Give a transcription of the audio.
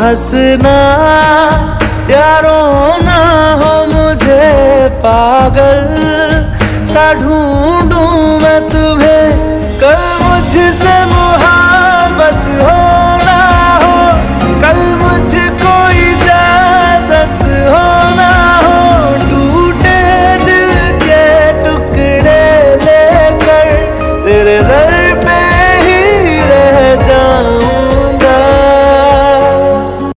हंसना यारो ना हो मुझे पागल सा ढूंढूं मैं तुम्हें कल मुझसे